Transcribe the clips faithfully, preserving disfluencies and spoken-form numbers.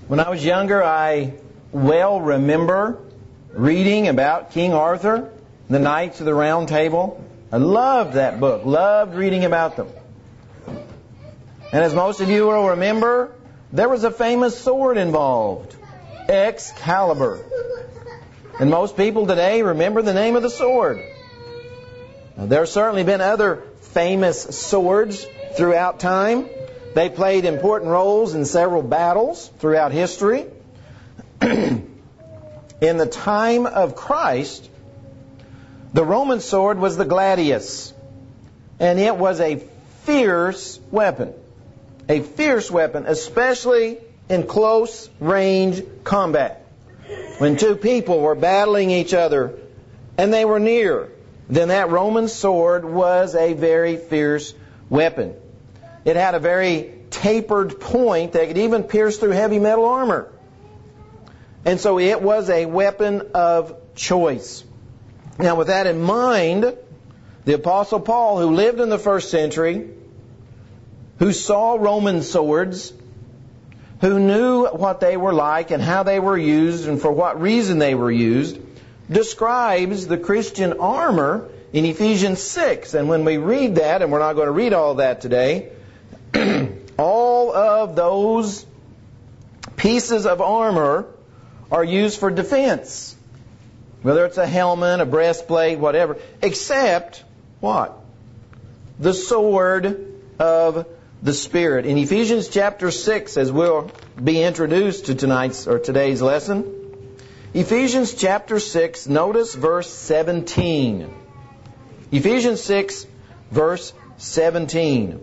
When I was younger, I well remember reading about King Arthur, the Knights of the Round Table. I loved that book, loved reading about them. And as most of you will remember, there was a famous sword involved, Excalibur. And most people today remember the name of the sword. Now, there have certainly been other famous swords throughout time. They played important roles in several battles throughout history. In the time of Christ, the Roman sword was the gladius, and it was a fierce weapon. A fierce weapon, especially in close range combat. When two people were battling each other and they were near, then that Roman sword was a very fierce weapon. It had a very tapered point that could even pierce through heavy metal armor. And so it was a weapon of choice. Now, with that in mind, the Apostle Paul, who lived in the first century, who saw Roman swords, who knew what they were like and how they were used and for what reason they were used, describes the Christian armor in Ephesians six. And when we read that, and we're not going to read all that today, all of those pieces of armor are used for defense. Whether it's a helmet, a breastplate, whatever, except what? The sword of the Spirit. In Ephesians chapter six, as we'll be introduced to tonight's or today's lesson, Ephesians chapter six, notice verse seventeen. Ephesians six, verse seventeen.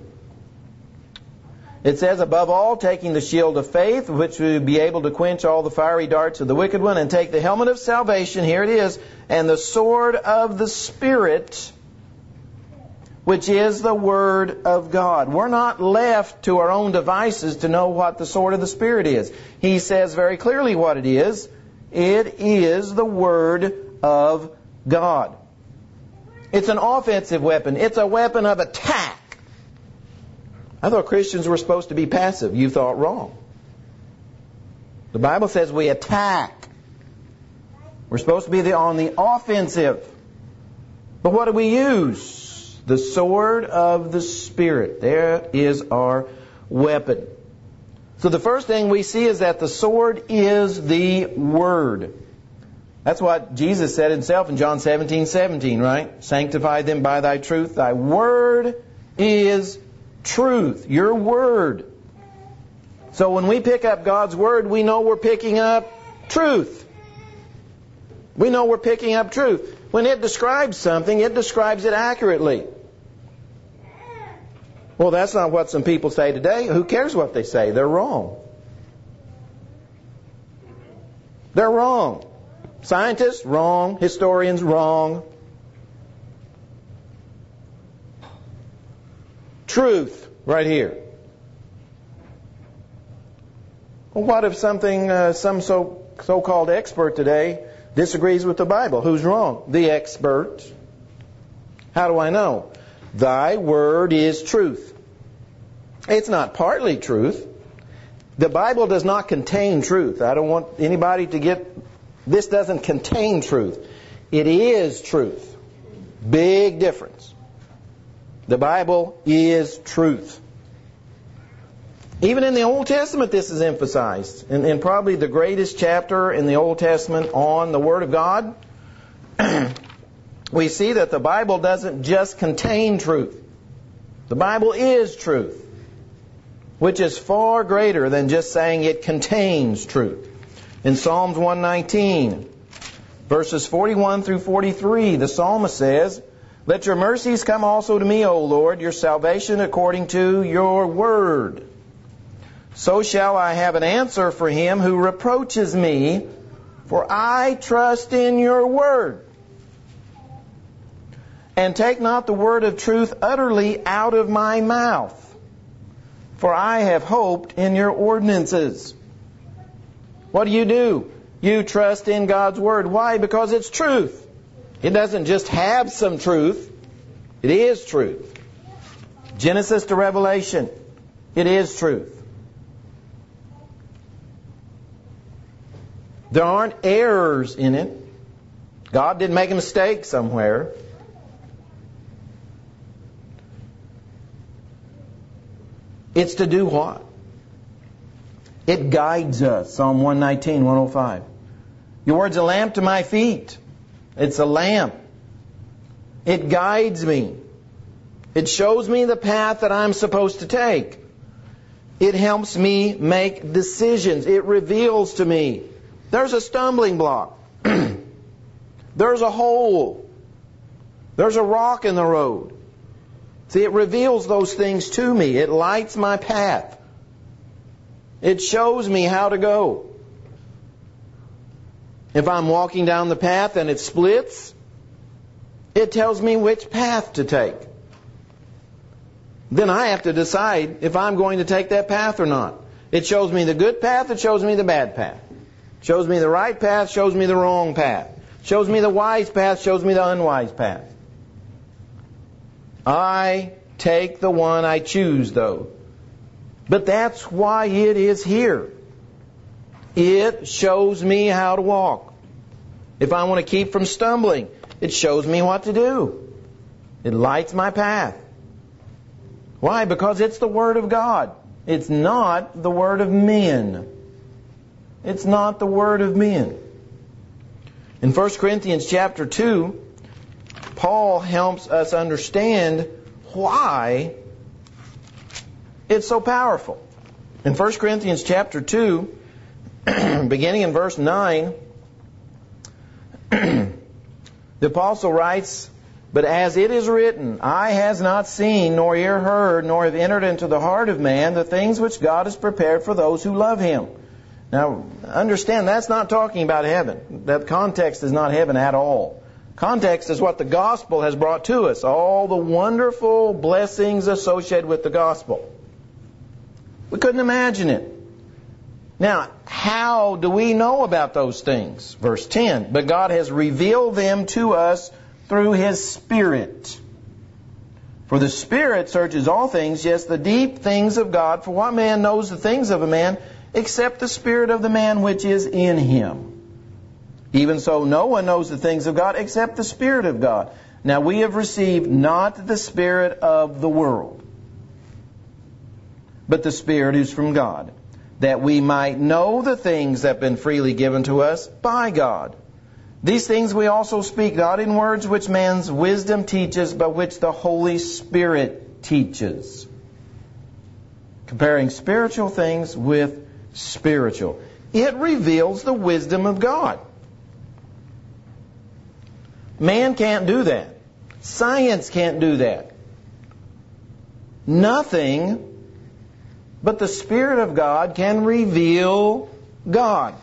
It says, above all, taking the shield of faith, which we will be able to quench all the fiery darts of the wicked one, and take the helmet of salvation, here it is, and the sword of the Spirit, which is the Word of God. We're not left to our own devices to know what the sword of the Spirit is. He says very clearly what it is. It is the Word of God. It's an offensive weapon. It's a weapon of attack. I thought Christians were supposed to be passive. You thought wrong. The Bible says we attack. We're supposed to be the, on the offensive. But what do we use? The sword of the Spirit. There is our weapon. So the first thing we see is that the sword is the Word. That's what Jesus said himself in John seventeen seventeen, right? Sanctify them by thy truth. Thy word is truth. Your word. So when we pick up God's word, we know we're picking up truth. We know we're picking up truth. When it describes something, it describes it accurately. Well, that's not what some people say today. Who cares what they say? They're wrong. They're wrong. Scientists, wrong. Historians, wrong. Truth, right here. Well, what if something, uh, some so, so-called expert today disagrees with the Bible? Who's wrong? The expert. How do I know? Thy word is truth. It's not partly truth. The Bible does not contain truth. I don't want anybody to get... This doesn't contain truth. It is truth. Big difference. The Bible is truth. Even in the Old Testament this is emphasized. In, in probably the greatest chapter in the Old Testament on the Word of God, we see that the Bible doesn't just contain truth. The Bible is truth, which is far greater than just saying it contains truth. In Psalms one nineteen, verses forty-one through forty-three, the psalmist says, let your mercies come also to me, O Lord, your salvation according to your word. So shall I have an answer for him who reproaches me, for I trust in your word. And take not the word of truth utterly out of my mouth, for I have hoped in your ordinances. What do you do? You trust in God's word. Why? Because it's truth. It doesn't just have some truth. It is truth. Genesis to Revelation. It is truth. There aren't errors in it. God didn't make a mistake somewhere. It's to do what? It guides us. Psalm one nineteen, one oh five. Your word's a lamp to my feet. It's a lamp. It guides me. It shows me the path that I'm supposed to take. It helps me make decisions. It reveals to me there's a stumbling block. There's a hole. There's a rock in the road. See, it reveals those things to me. It lights my path. It shows me how to go. If I'm walking down the path and it splits, it tells me which path to take. Then I have to decide if I'm going to take that path or not. It shows me the good path, it shows me the bad path. It shows me the right path, shows me the wrong path. It shows me the wise path, shows me the unwise path. I take the one I choose, though. But that's why it is here. It shows me how to walk. If I want to keep from stumbling, it shows me what to do. It lights my path. Why? Because it's the Word of God. It's not the word of men. It's not the word of men. In First Corinthians chapter two, Paul helps us understand why it's so powerful. In First Corinthians chapter two, beginning in verse nine, the apostle writes, "But as it is written, eye has not seen, nor ear heard, nor have entered into the heart of man the things which God has prepared for those who love Him." Now, understand, that's not talking about heaven. That context is not heaven at all. Context is what the gospel has brought to us. All the wonderful blessings associated with the gospel. We couldn't imagine it. Now, how do we know about those things? Verse ten, "But God has revealed them to us through His Spirit. For the Spirit searches all things, yes, the deep things of God. For what man knows the things of a man, except the spirit of the man which is in him? Even so, no one knows the things of God, except the Spirit of God. Now we have received not the spirit of the world, but the Spirit who's from God, that we might know the things that have been freely given to us by God. These things we also speak, not in words which man's wisdom teaches, but which the Holy Spirit teaches." Comparing spiritual things with spiritual. It reveals the wisdom of God. Man can't do that. Science can't do that. Nothing but the Spirit of God can reveal God.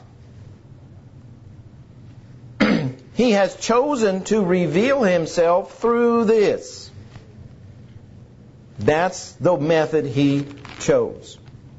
He has chosen to reveal Himself through this. That's the method He chose.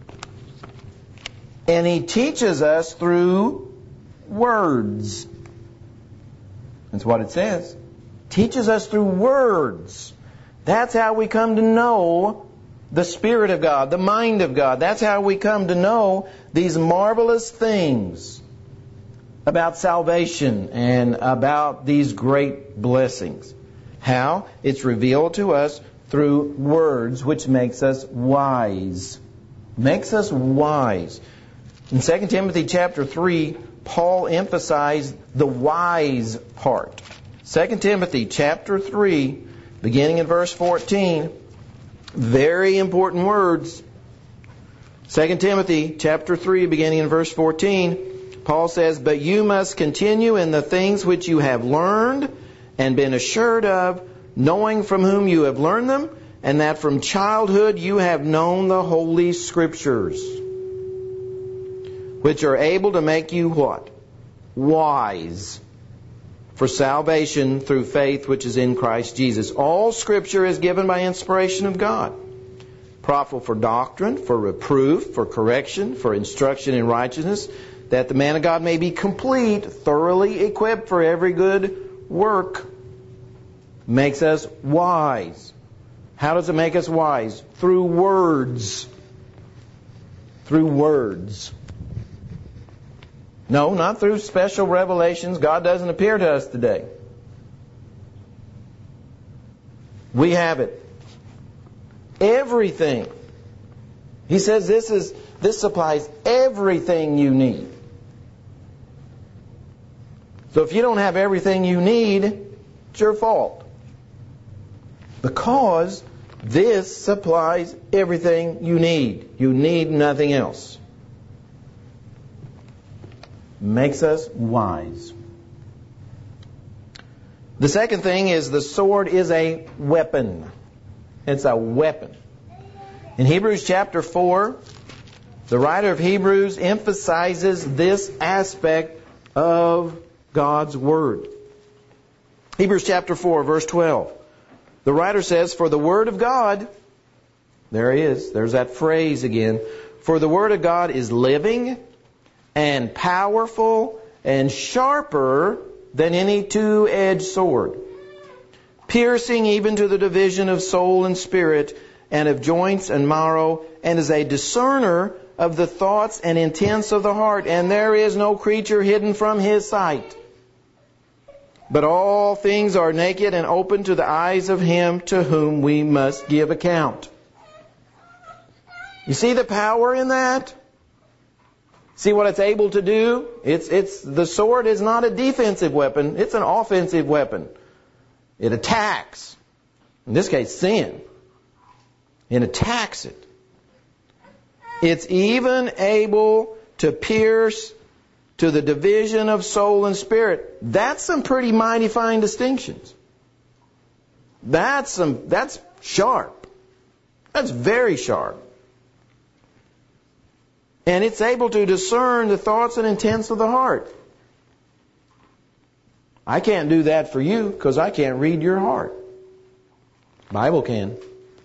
And He teaches us through words. That's what it says. Teaches us through words. That's how we come to know the Spirit of God, the mind of God. That's how we come to know these marvelous things about salvation and about these great blessings. How? It's revealed to us through words, which makes us wise. Makes us wise. In Second Timothy chapter three, Paul emphasized the wise part. Second Timothy chapter three, beginning in verse fourteen, very important words. Second Timothy chapter three, beginning in verse fourteen, Paul says, "But you must continue in the things which you have learned and been assured of, knowing from whom you have learned them, and that from childhood you have known the Holy Scriptures, which are able to make you" what? Wise for salvation through faith which is in Christ Jesus. All Scripture is given by inspiration of God, profitable for doctrine, for reproof, for correction, for instruction in righteousness, that the man of God may be complete, thoroughly equipped for every good work. Makes us wise. How does it make us wise? Through words. Through words. No, not through special revelations. God doesn't appear to us today. We have it. Everything. He says this is this supplies everything you need. So if you don't have everything you need, it's your fault. Because this supplies everything you need. You need nothing else. Makes us wise. The second thing is the sword is a weapon. It's a weapon. In Hebrews chapter four, the writer of Hebrews emphasizes this aspect of God's Word. Hebrews chapter four, verse twelve. The writer says, "For the Word of God," there he is, there's that phrase again, "For the Word of God is living and powerful and sharper than any two-edged sword, piercing even to the division of soul and spirit and of joints and marrow, and is a discerner of the thoughts and intents of the heart. And there is no creature hidden from His sight. But all things are naked and open to the eyes of Him to whom we must give account." You see the power in that? See what it's able to do? It's, it's, the sword is not a defensive weapon. It's an offensive weapon. It attacks. In this case, sin. It attacks it. It's even able to pierce to the division of soul and spirit. That's some pretty mighty fine distinctions. That's some, that's sharp. That's very sharp. And it's able to discern the thoughts and intents of the heart. I can't do that for you because I can't read your heart. The Bible can.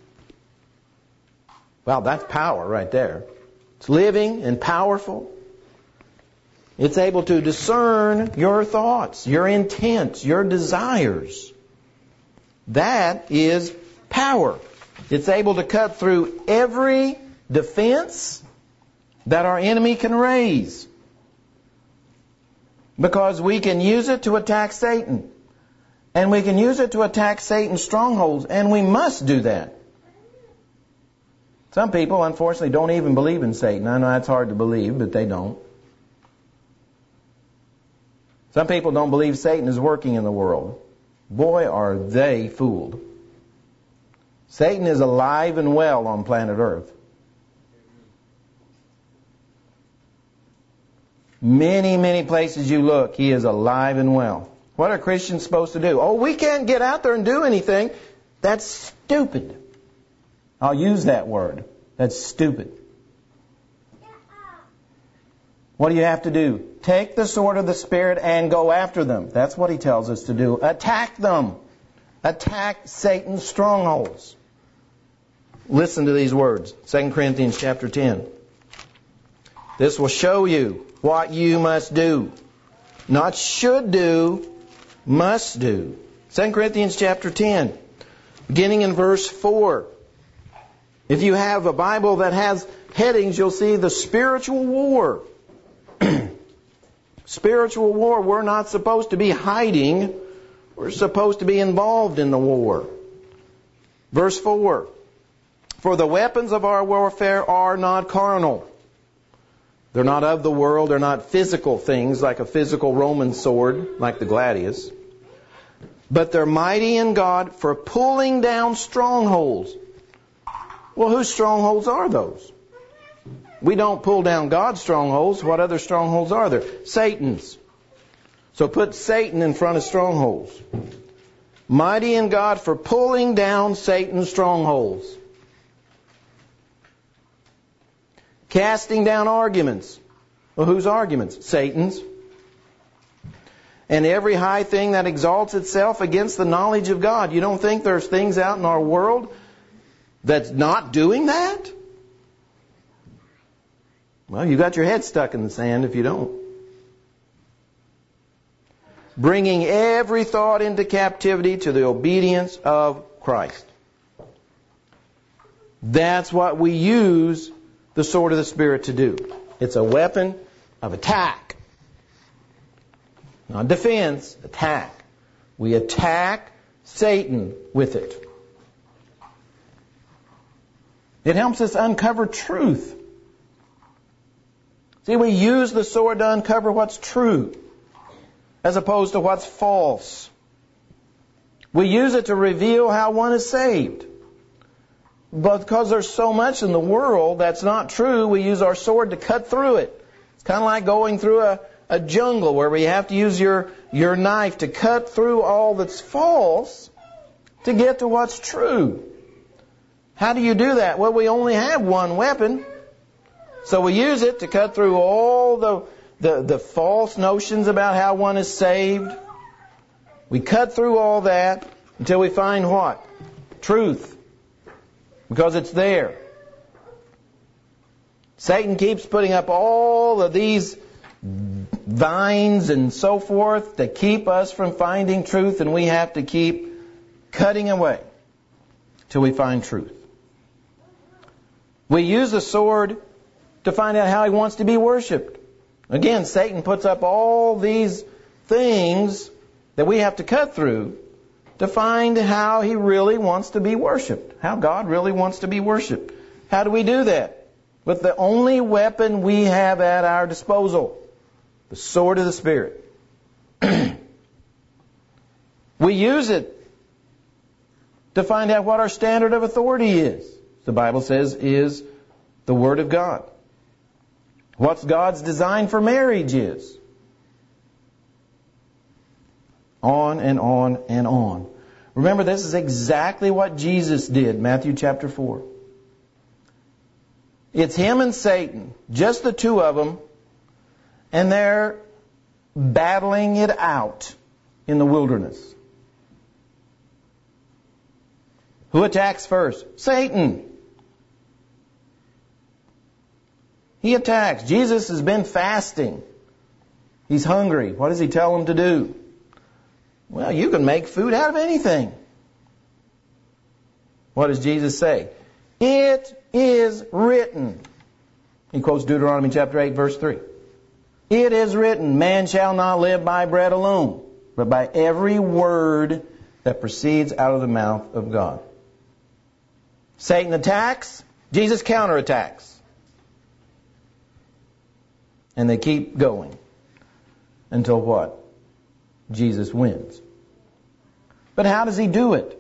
Well, that's power right there. It's living and powerful. It's able to discern your thoughts, your intents, your desires. That is power. It's able to cut through every defense that our enemy can raise. Because we can use it to attack Satan. And we can use it to attack Satan's strongholds. And we must do that. Some people, unfortunately, don't even believe in Satan. I know that's hard to believe, but they don't. Some people don't believe Satan is working in the world. Boy, are they fooled. Satan is alive and well on planet Earth. Many, many places you look, he is alive and well. What are Christians supposed to do? Oh, we can't get out there and do anything. That's stupid. I'll use that word. That's stupid. What do you have to do? Take the sword of the Spirit and go after them. That's what he tells us to do. Attack them. Attack Satan's strongholds. Listen to these words. Second Corinthians chapter ten. This will show you what you must do. Not should do, must do. Second Corinthians chapter ten, beginning in verse four. If you have a Bible that has headings, you'll see the spiritual war. Spiritual war. We're not supposed to be hiding. We're supposed to be involved in the war. Verse four. For the weapons of our warfare are not carnal. They're not of the world. They're not physical things like a physical Roman sword, like the gladius. But they're mighty in God for pulling down strongholds. Well, whose strongholds are those? We don't pull down God's strongholds. What other strongholds are there? Satan's. So put Satan in front of strongholds. Mighty in God for pulling down Satan's strongholds. Casting down arguments. Well, whose arguments? Satan's. And every high thing that exalts itself against the knowledge of God. You don't think there's things out in our world that's not doing that? Well, you got your head stuck in the sand if you don't. Bringing every thought into captivity to the obedience of Christ. That's what we use the sword of the Spirit to do. It's a weapon of attack. Not defense, attack. We attack Satan with it. It helps us uncover truth. See, we use the sword to uncover what's true as opposed to what's false. We use it to reveal how one is saved. But because there's so much in the world that's not true, we use our sword to cut through it. It's kind of like going through a, a jungle where we have to use your, your knife to cut through all that's false to get to what's true. How do you do that? Well, we only have one weapon. So we use it to cut through all the, the, the false notions about how one is saved. We cut through all that until we find what? Truth. Because it's there. Satan keeps putting up all of these vines and so forth to keep us from finding truth, and we have to keep cutting away till we find truth. We use the sword to find out how he wants to be worshipped. Again, Satan puts up all these things that we have to cut through to find how he really wants to be worshipped, how God really wants to be worshipped. How do we do that? With the only weapon we have at our disposal, the sword of the Spirit. We use it to find out what our standard of authority is. The Bible says is the Word of God. What God's design for marriage is. On and on and on. Remember, this is exactly what Jesus did, Matthew chapter four. It's him and Satan, just the two of them, and they're battling it out in the wilderness. Who attacks first? Satan. He attacks. Jesus has been fasting. He's hungry. What does he tell him to do? Well, you can make food out of anything. What does Jesus say? It is written. He quotes Deuteronomy chapter eight, verse three. It is written, man shall not live by bread alone, but by every word that proceeds out of the mouth of God. Satan attacks, Jesus counterattacks. And they keep going until what? Jesus wins. But how does he do it?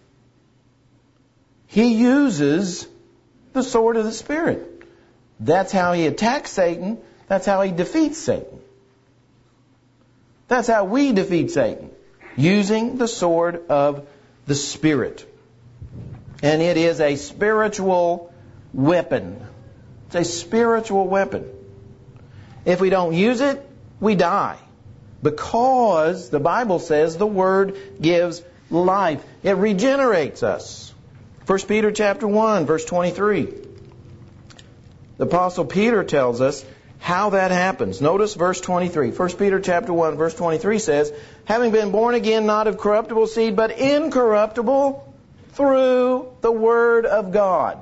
He uses the sword of the Spirit. That's how he attacks Satan. That's how he defeats Satan. That's how we defeat Satan. Using the sword of the Spirit. And it is a spiritual weapon. It's a spiritual weapon. If we don't use it, we die. Because the Bible says the Word gives life. It regenerates us. First Peter chapter one, verse twenty-three. The Apostle Peter tells us how that happens. Notice verse twenty-three. First Peter chapter one, verse twenty-three says, having been born again not of corruptible seed, but incorruptible, through the Word of God.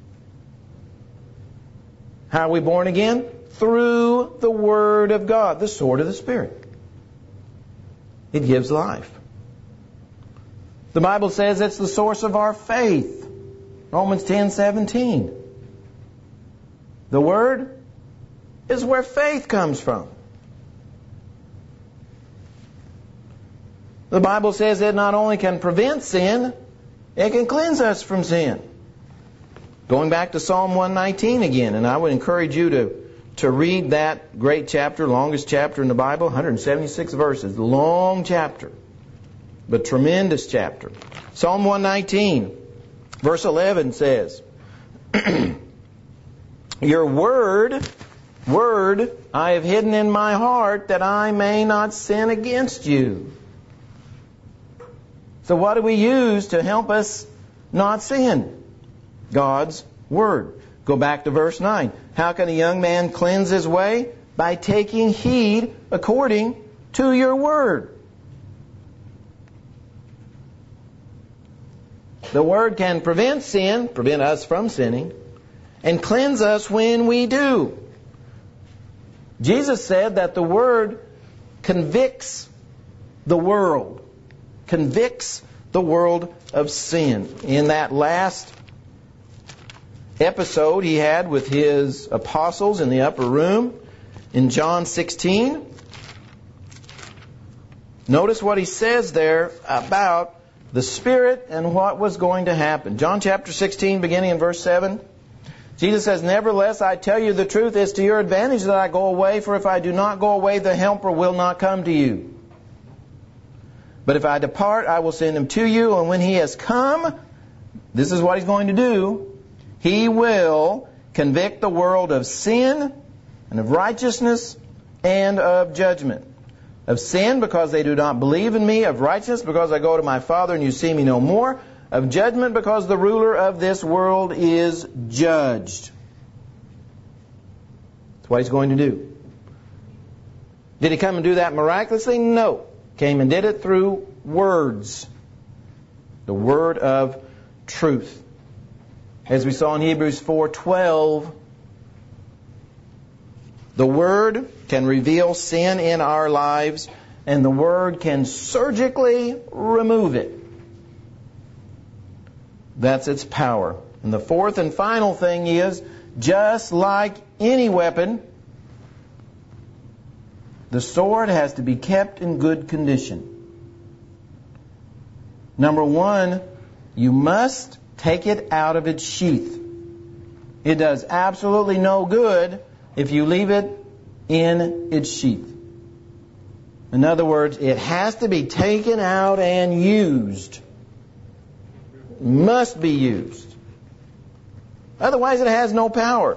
How are we born again? Through the Word of God, the sword of the Spirit. It gives life. The Bible says it's the source of our faith. Romans ten seventeen. The Word is where faith comes from. The Bible says it not only can prevent sin, it can cleanse us from sin. Going back to Psalm one nineteen again, and I would encourage you to to read that great chapter, longest chapter in the Bible, one hundred seventy-six verses, long chapter, but tremendous chapter. Psalm one nineteen, verse eleven says, your word, word I have hidden in my heart that I may not sin against you. So what do we use to help us not sin? God's Word. Go back to verse nine. How can a young man cleanse his way? By taking heed according to your Word. The Word can prevent sin, prevent us from sinning, and cleanse us when we do. Jesus said that the Word convicts the world. Convicts the world of sin. In that last episode he had with his apostles in the upper room in John sixteen, notice what he says there about the Spirit and what was going to happen. John chapter sixteen, beginning in verse seven. Jesus says, "Nevertheless, I tell you the truth, it's to your advantage that I go away, for if I do not go away, the Helper will not come to you. But if I depart, I will send him to you, and when he has come," this is what he's going to do, "he will convict the world of sin, and of righteousness, and of judgment. Of sin, because they do not believe in me. Of righteousness, because I go to my Father, and you see me no more. Of judgment, because the ruler of this world is judged." That's what he's going to do. Did he come and do that miraculously? No. Came and did it through words. The word of truth. As we saw in Hebrews four twelve, the Word can reveal sin in our lives, and the Word can surgically remove it. That's its power. And the fourth and final thing is, just like any weapon, the sword has to be kept in good condition. Number one, you must take it out of its sheath. It does absolutely no good if you leave it in its sheath. In other words, it has to be taken out and used. Must be used. Otherwise it has no power.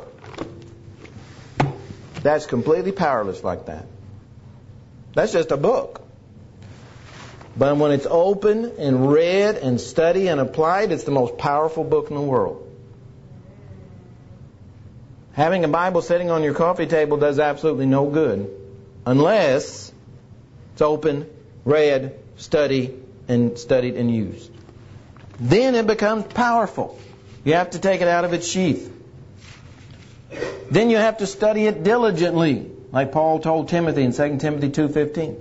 That's completely powerless like that. That's just a book. But when it's open and read and studied and applied, it's the most powerful book in the world. Having a Bible sitting on your coffee table does absolutely no good unless it's open, read, studied, and studied and used. Then it becomes powerful. You have to take it out of its sheath. Then you have to study it diligently, like Paul told Timothy in Second Timothy two fifteen.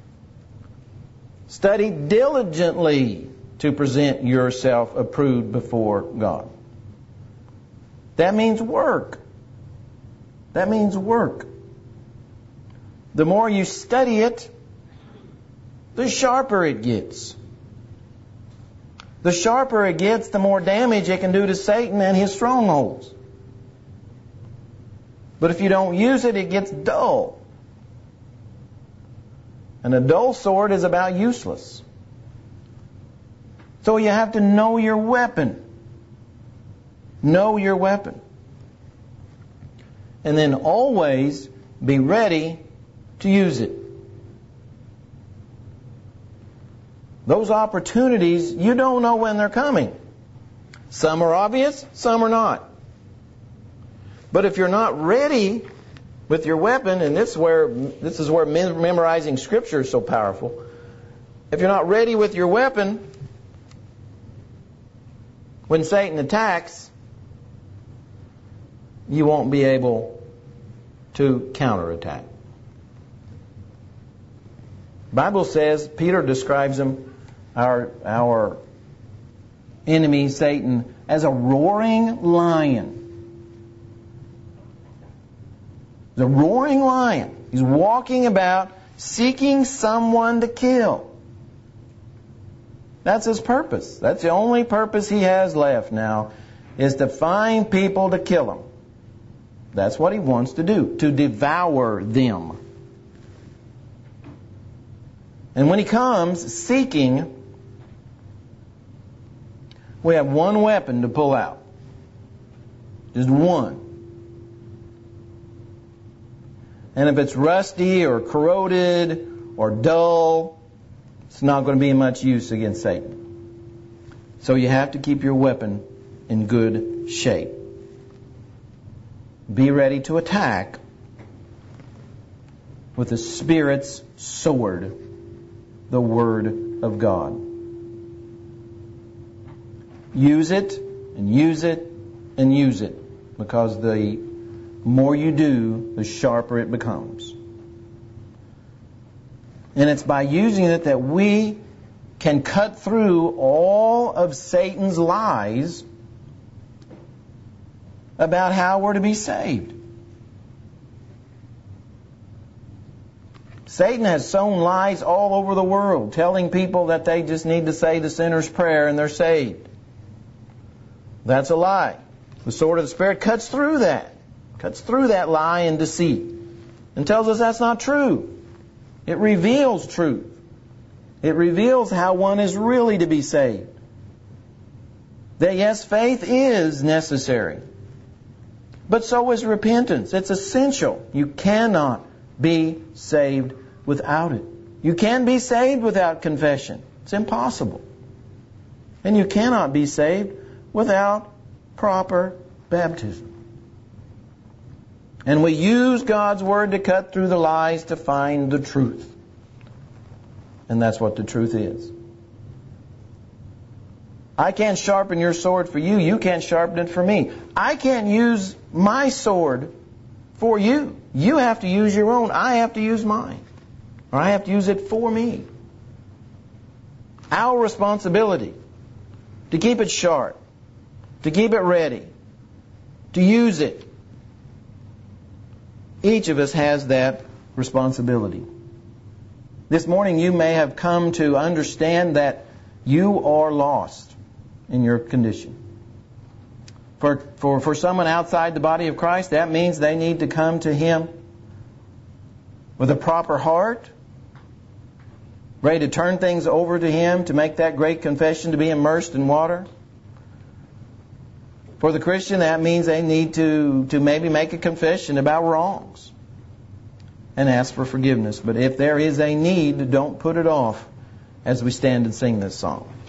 Study diligently to present yourself approved before God. That means work. That means work. The more you study it, the sharper it gets. The sharper it gets, the more damage it can do to Satan and his strongholds. But if you don't use it, it gets dull. And a dull sword is about useless. So you have to know your weapon. Know your weapon. And then always be ready to use it. Those opportunities, you don't know when they're coming. Some are obvious, some are not. But if you're not ready with your weapon, and this is where this is where memorizing Scripture is so powerful. If you're not ready with your weapon, when Satan attacks, you won't be able to counterattack. The Bible says, Peter describes him, our our enemy Satan, as a roaring lion. The roaring lion. He's walking about seeking someone to kill. That's his purpose. That's the only purpose he has left now, is to find people to kill him. That's what he wants to do, to devour them. And when he comes seeking, we have one weapon to pull out. Just one. And if it's rusty or corroded or dull, it's not going to be much use against Satan. So you have to keep your weapon in good shape. Be ready to attack with the Spirit's sword, the Word of God. Use it and use it and use it, because the more you do, the sharper it becomes. And it's by using it that we can cut through all of Satan's lies about how we're to be saved. Satan has sown lies all over the world, telling people that they just need to say the sinner's prayer and they're saved. That's a lie. The sword of the Spirit cuts through that, cuts through that lie and deceit, and tells us that's not true. It reveals truth. It reveals how one is really to be saved. That yes, faith is necessary, but so is repentance. It's essential. You cannot be saved without it. You can be saved without confession. It's impossible. And you cannot be saved without proper baptism. And we use God's Word to cut through the lies to find the truth. And that's what the truth is. I can't sharpen your sword for you. You can't sharpen it for me. I can't use my sword for you. You have to use your own. I have to use mine. Or I have to use it for me. Our responsibility to keep it sharp, to keep it ready, to use it. Each of us has that responsibility. This morning you may have come to understand that you are lost in your condition. For, for, for someone outside the body of Christ, that means they need to come to Him with a proper heart, ready to turn things over to Him, to make that great confession, to be immersed in water. For the Christian, that means they need to, to maybe make a confession about wrongs and ask for forgiveness. But if there is a need, don't put it off as we stand and sing this song.